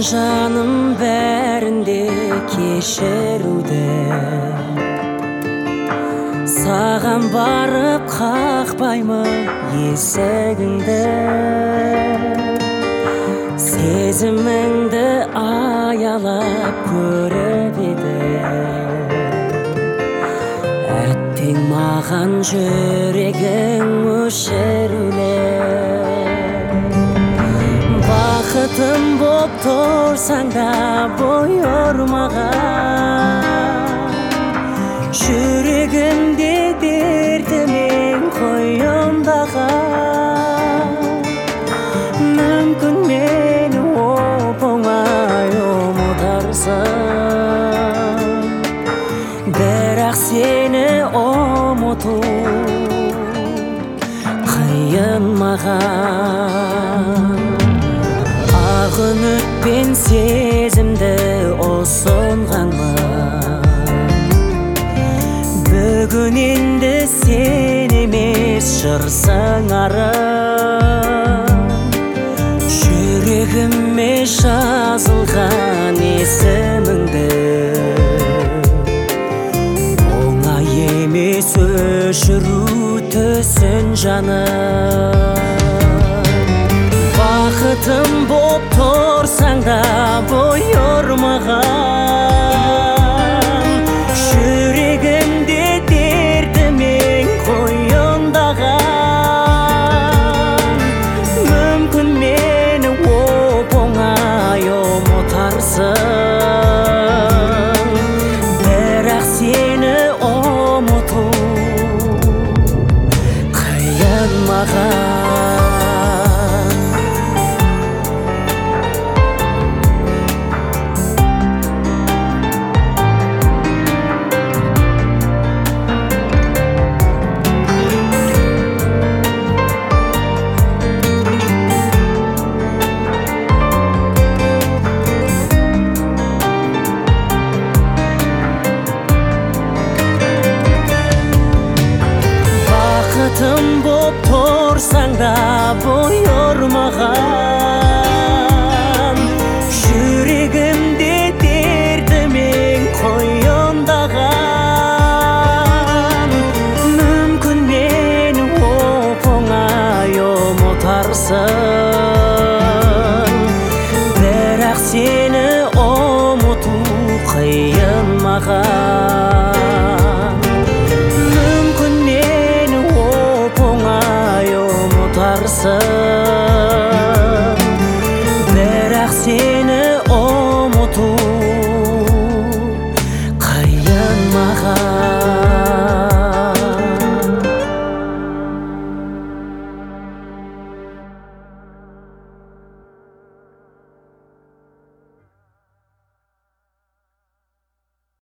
жаным бәрінде кешіруді, саған барып қақпаймын есігіңді. Сезіміңді аялап көріп едім, әттең маған жүрегің өшірулі. Бақытым боп тұрсаң да бой ұрмаған, жүрегімде дертімен қойындаған. Мүмкін мені оп-оңай ұмытарсың, бірақ сені ұмыту қиын маған. Ақ үмітпен сезімді ұсынғанмын, бүгін енді сен емес жырсың арым. Жүрегіме жазылған есіміңді оңай емес өшіру түсін жаным. Бақытым боп тұрсаң да бой ұрмаған, жүрегімде дертімен қойындаған. Мүмкін мені оп-оңай ұмытарсың, бірақ сені ұмыту қиын маған. Бақытым боп тұрсаң да бой ұрмаған, жүрегімде дертімен қойындаған. Мүмкін мені оп-оңай ұмытарсың, бірақ сені ұмыту қиын маған. Мүмкін мені оп-оңай ұмытарсың,